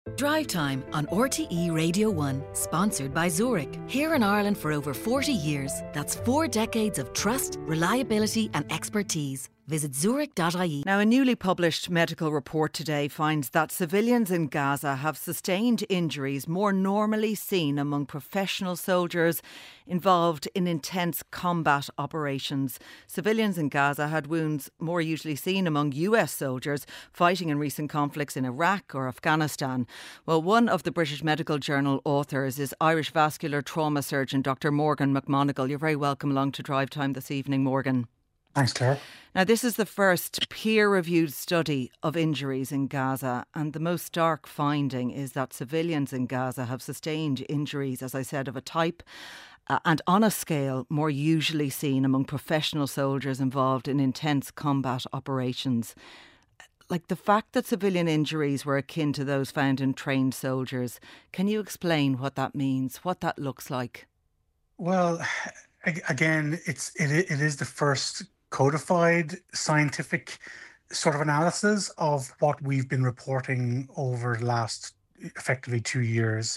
Drive Time on RTE Radio 1, sponsored by Zurich. Here in Ireland for over 40 years. That's 4 decades of trust, reliability and expertise. Visit zurich.ie. Now, a newly published medical report today finds that civilians in Gaza have sustained injuries more normally seen among professional soldiers involved in intense combat operations. Civilians in Gaza had wounds more usually seen among US soldiers fighting in recent conflicts in Iraq or Afghanistan. Well, one of the British Medical Journal authors is Irish vascular trauma surgeon Dr. Morgan McMonagle. You're very welcome along to Drive Time this evening, Morgan. Thanks, Claire. Now, this is the first peer-reviewed study of injuries in Gaza, and the most stark finding is that civilians in Gaza have sustained injuries, as I said, of a type and on a scale more usually seen among professional soldiers involved in intense combat operations. Like the fact that civilian injuries were akin to those found in trained soldiers, can you explain what that means, what that looks like? Well, again, it is the first codified scientific sort of analysis of what we've been reporting over the last effectively 2 years.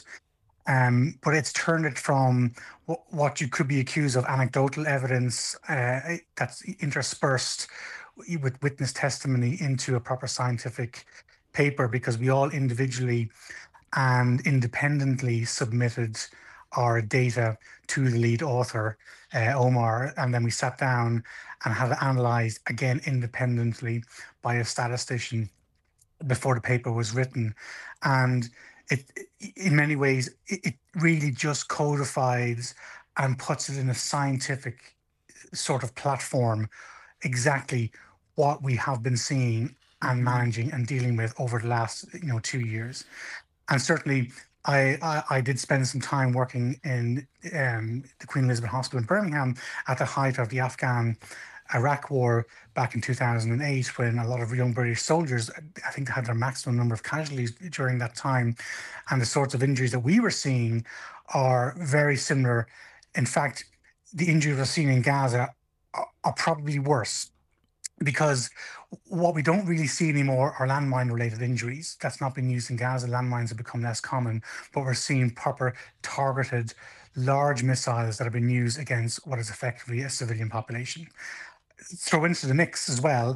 But it's turned it from what you could be accused of anecdotal evidence that's interspersed with witness testimony into a proper scientific paper, because we all individually and independently submitted our data to the lead author, Omar, and then we sat down and had it analysed again independently by a statistician before the paper was written. And it in many ways, it really just codifies and puts it in a scientific sort of platform exactly what we have been seeing and managing and dealing with over the last 2 years. And certainly I did spend some time working in the Queen Elizabeth Hospital in Birmingham at the height of the Afghan-Iraq war back in 2008, when a lot of young British soldiers, I think, had their maximum number of casualties during that time. And the sorts of injuries that we were seeing are very similar. In fact, the injuries we're seeing in Gaza are probably worse, because what we don't really see anymore are landmine-related injuries. That's not been used in Gaza. Landmines have become less common, but we're seeing proper targeted large missiles that have been used against what is effectively a civilian population. Throw into the mix as well,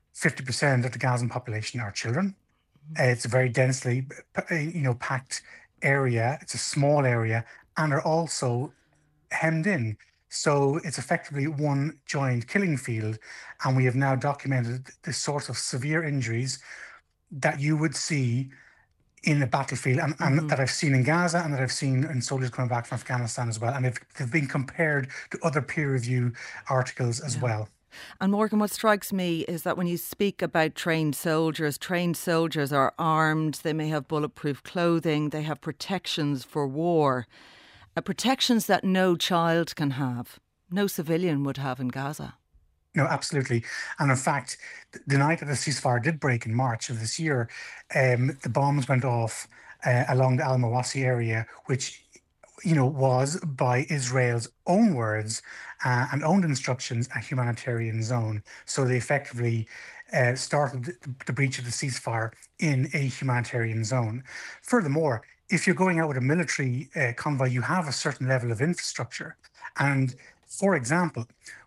50% of the Gazan population are children. It's a very densely packed area. It's a small area, and are also hemmed in. So it's effectively one giant killing field. And we have now documented the sorts of severe injuries that you would see in a battlefield, and that I've seen in Gaza and that I've seen in soldiers coming back from Afghanistan as well. And they've been compared to other peer review articles as well. And Morgan, what strikes me is that when you speak about trained soldiers are armed, they may have bulletproof clothing, they have protections for war. Protections that no child can have, no civilian would have in Gaza. No, absolutely. And in fact, the night that the ceasefire did break in March of this year, the bombs went off along the Al-Mawasi area, which, was, by Israel's own words and own instructions, a humanitarian zone. So they effectively started the breach of the ceasefire in a humanitarian zone. Furthermore, if you're going out with a military convoy, you have a certain level of infrastructure. And for example,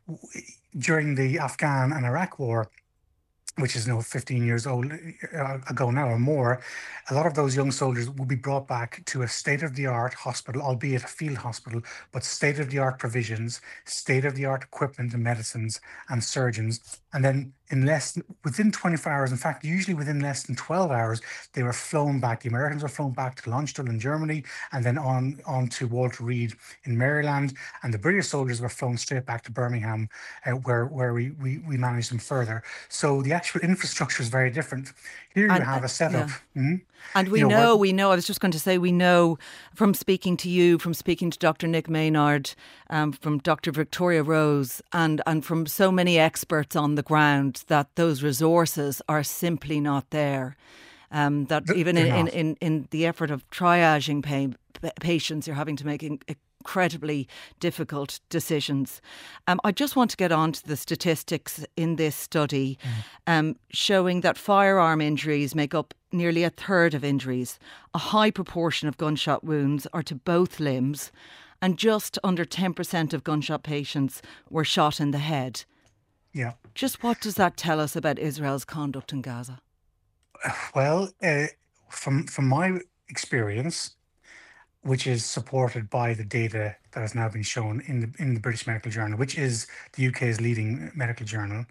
during the Afghan and Iraq war, which is 15 years old ago now or more, a lot of those young soldiers will be brought back to a state-of-the-art hospital, albeit a field hospital, but state-of-the-art provisions, state-of-the-art equipment and medicines and surgeons. And then within 24 hours, in fact, usually within less than 12 hours, they were flown back. The Americans were flown back to Landstuhl in Germany, and then on to Walter Reed in Maryland. And the British soldiers were flown straight back to Birmingham, where we managed them further. So the actual infrastructure is very different. Here you have a setup. Yeah. Mm-hmm. And we know, I was just going to say, we know from speaking to you, from speaking to Dr. Nick Maynard, from Dr. Victoria Rose, and from so many experts on the ground, that those resources are simply not there. That even in the effort of triaging patients, you're having to make incredibly difficult decisions. I just want to get on to the statistics in this study showing that firearm injuries make up nearly a third of injuries. A high proportion of gunshot wounds are to both limbs, and just under 10% of gunshot patients were shot in the head. Yeah. Just what does that tell us about Israel's conduct in Gaza? Well, from my experience, which is supported by the data that has now been shown in the British Medical Journal, which is the UK's leading medical journal,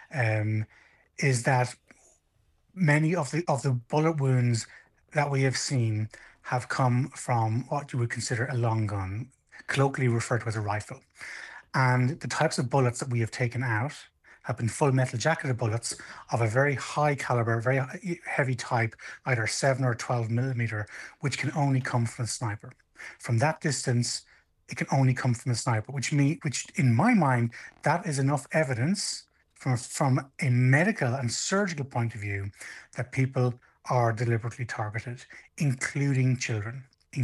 is that many of the bullet wounds that we have seen have come from what you would consider a long gun, colloquially referred to as a rifle. And the types of bullets that we have taken out have been full metal jacketed bullets of a very high caliber, very heavy type, either 7 or 12 millimeter, which can only come from a sniper. From that distance, it can only come from a sniper, which in my mind, that is enough evidence from a medical and surgical point of view that people are deliberately targeted, including children.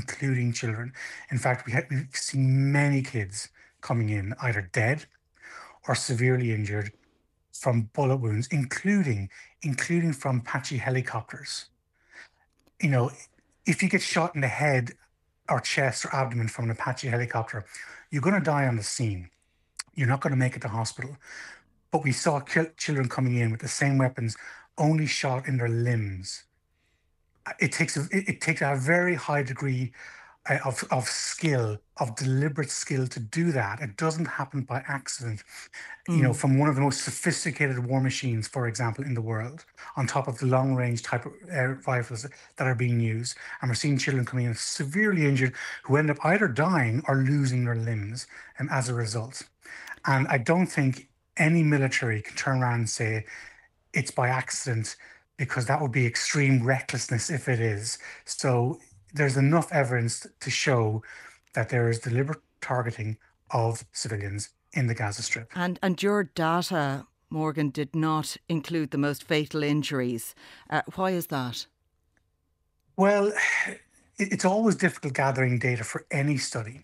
In fact, we've seen many kids coming in either dead or severely injured from bullet wounds, including from Apache helicopters. You know, if you get shot in the head or chest or abdomen from an Apache helicopter, you're going to die on the scene. You're not going to make it to hospital. But we saw children coming in with the same weapons, only shot in their limbs. It takes a very high degree of skill, of deliberate skill to do that. It doesn't happen by accident. You know, from one of the most sophisticated war machines, for example, in the world, on top of the long-range type of rifles that are being used. And we're seeing children coming in severely injured who end up either dying or losing their limbs as a result. And I don't think any military can turn around and say it's by accident, because that would be extreme recklessness if it is. So there's enough evidence to show that there is deliberate targeting of civilians in the Gaza Strip. And your data, Morgan, did not include the most fatal injuries. Why is that? Well, it's always difficult gathering data for any study,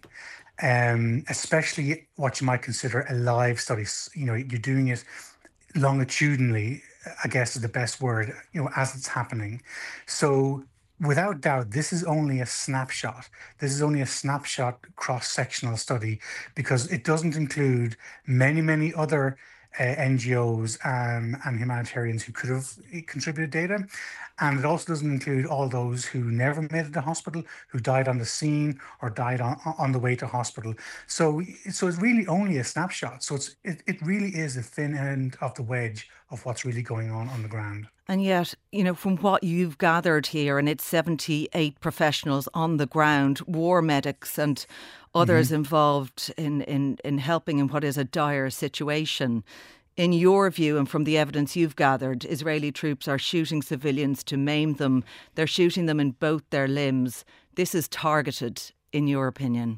especially what you might consider a live study. You know, you're doing it longitudinally, I guess is the best word, you know, as it's happening. So without doubt, this is only a snapshot. This is only a snapshot cross-sectional study, because it doesn't include many other NGOs and humanitarians who could have contributed data. And it also doesn't include all those who never made it to hospital, who died on the scene or died on the way to hospital. So it's really only a snapshot. So it really is a thin end of the wedge of what's really going on the ground. And yet, you know, from what you've gathered here, and it's 78 professionals on the ground, war medics and others involved in helping in what is a dire situation. In your view, and from the evidence you've gathered, Israeli troops are shooting civilians to maim them. They're shooting them in both their limbs. This is targeted, in your opinion.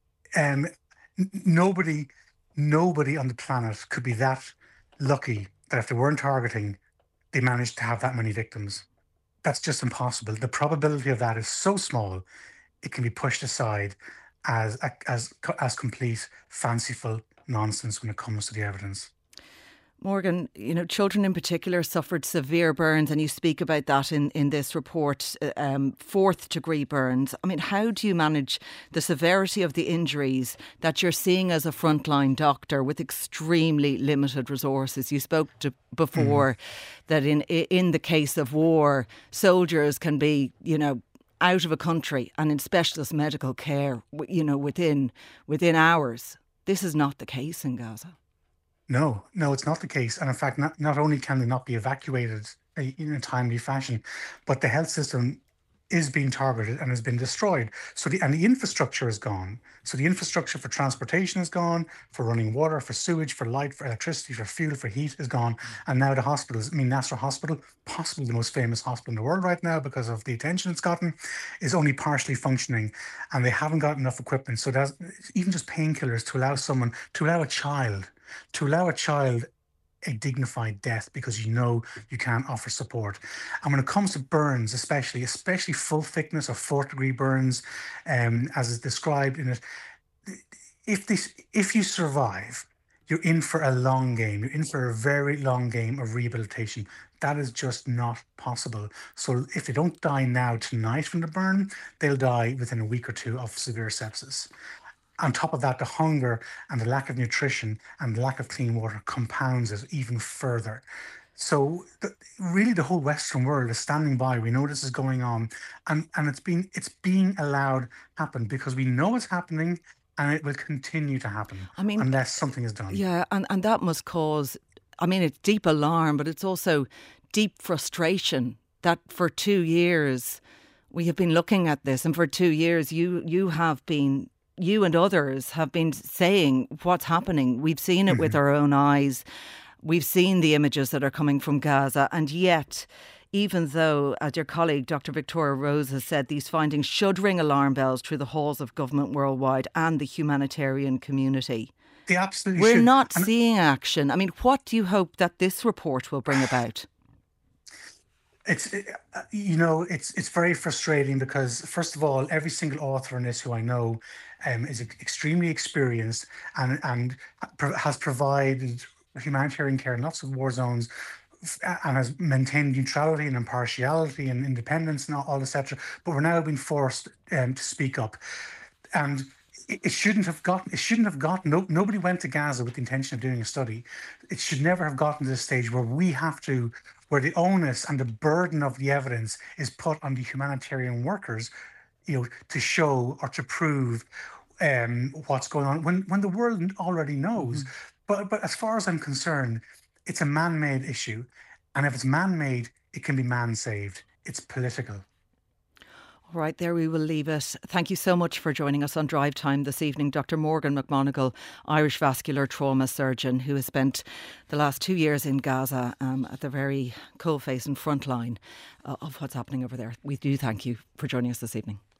Nobody on the planet could be that lucky that if they weren't targeting, they managed to have that many victims. That's just impossible. The probability of that is so small, it can be pushed aside as complete fanciful nonsense when it comes to the evidence. Morgan, you know, children in particular suffered severe burns, and you speak about that in this report, fourth degree burns. I mean, how do you manage the severity of the injuries that you're seeing as a frontline doctor with extremely limited resources? You spoke to before that in the case of war, soldiers can be, you know, out of a country and in specialist medical care, you know, within hours. This is not the case in Gaza. No, it's not the case. And in fact, not only can they not be evacuated in a timely fashion, but the health system is being targeted and has been destroyed. So the infrastructure is gone. So the infrastructure for transportation is gone, for running water, for sewage, for light, for electricity, for fuel, for heat is gone. And now the hospitals, Nasser Hospital, possibly the most famous hospital in the world right now because of the attention it's gotten, is only partially functioning, and they haven't got enough equipment. So that's even just painkillers to allow a child a dignified death, because you know you can't offer support. And when it comes to burns, especially full thickness or fourth degree burns, as is described in it, if you survive, you're in for a long game. You're in for a very long game of rehabilitation. That is just not possible. So if they don't die now tonight from the burn, they'll die within a week or two of severe sepsis. On top of that, the hunger and the lack of nutrition and the lack of clean water compounds it even further. So really, the whole Western world is standing by. We know this is going on, and it's being allowed happen because we know it's happening, and it will continue to happen. I mean, unless something is done. Yeah, and that must cause. I mean, it's deep alarm, but it's also deep frustration that for 2 years we have been looking at this, and for 2 years you and others have been saying what's happening. We've seen it with our own eyes. We've seen the images that are coming from Gaza, and yet, even though, as your colleague Dr. Victoria Rose has said, these findings should ring alarm bells through the halls of government worldwide and the humanitarian community, they absolutely we're should. not seeing action. I mean, what do you hope that this report will bring about? It's very frustrating because, first of all, every single author in this who I know is extremely experienced and has provided humanitarian care in lots of war zones and has maintained neutrality and impartiality and independence and all etc. But we're now being forced to speak up, and it shouldn't have gotten. Nobody went to Gaza with the intention of doing a study. It should never have gotten to the stage where where the onus and the burden of the evidence is put on the humanitarian workers, to show or to prove what's going on when the world already knows. But as far as I'm concerned, it's a man-made issue, and if it's man-made, it can be man-saved. It's political. All right, there we will leave it. Thank you so much for joining us on Drive Time this evening. Dr. Morgan McMonagle, Irish vascular trauma surgeon who has spent the last 2 years in Gaza at the very coalface and front line of what's happening over there. We do thank you for joining us this evening.